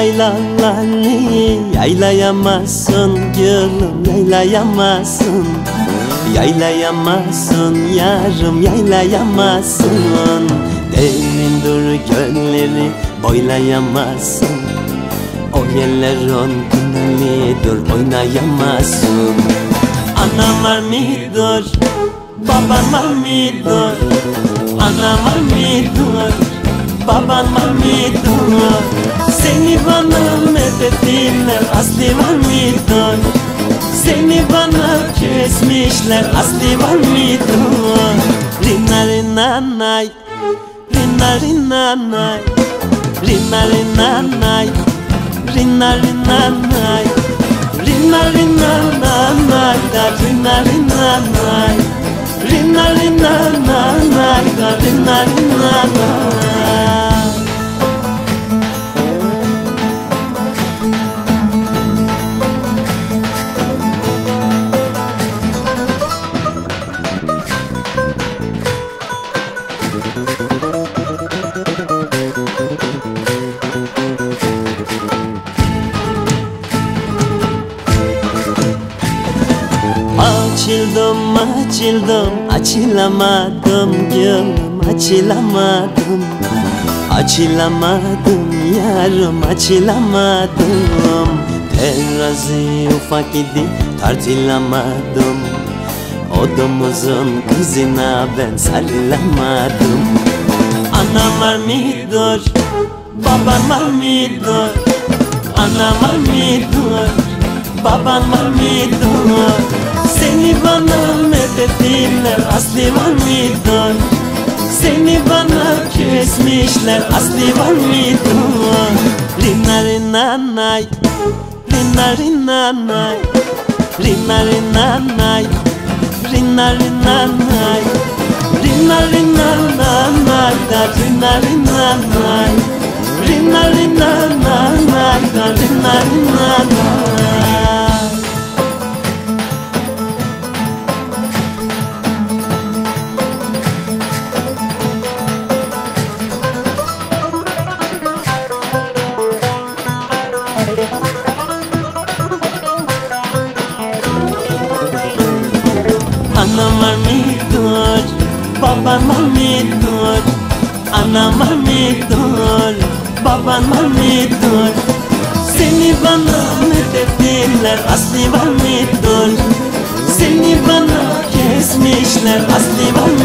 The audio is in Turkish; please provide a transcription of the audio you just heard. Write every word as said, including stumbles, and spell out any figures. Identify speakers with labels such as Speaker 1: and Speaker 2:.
Speaker 1: yaylaları yaylayamazsın gülüm, yaylayamazsın. Yaylayamazsın yarım, yaylayamazsın. Derindir gölleri boylayamazsın. O yerlerin günahlidir, oynayamazsın. Anam var mıdır, baban var mıdır? Anam var mıdır, baban var mıdır? Seni bana methettiler, asli var mıdır? Seni bana kesmişler, asli var mıdır? Rina rina nay, rina rina nay, rina rina nay, rina rina nay, rina rina nay, da rina rina nay, rina rina nay, da rina rina nay. Açıldım, açıldım, açılamadım gülüm, açılamadım. Açılamadım yarım, açılamadım. Terazi ufak idi, tartılamadım. Odamızın kızına ben sarılamadım. Anam var mıdır, baban var mıdır? Anam var mıdır, baban var mıdır? Seni bana methettiler, asli var mıdır? Seni bana kesmişler, asli var mıdır? Rina rina nay, rina rina nay, rina rina nay, rina rina nay, rina rina nay, da rina rina nay, rina rina nay, da rina rina nay. Anam var mıdır, baban var mıdır? Anam var mıdır, baban var mıdır? Seni bana methettiler, asli var mıdır? Seni bana kesmişler, asli var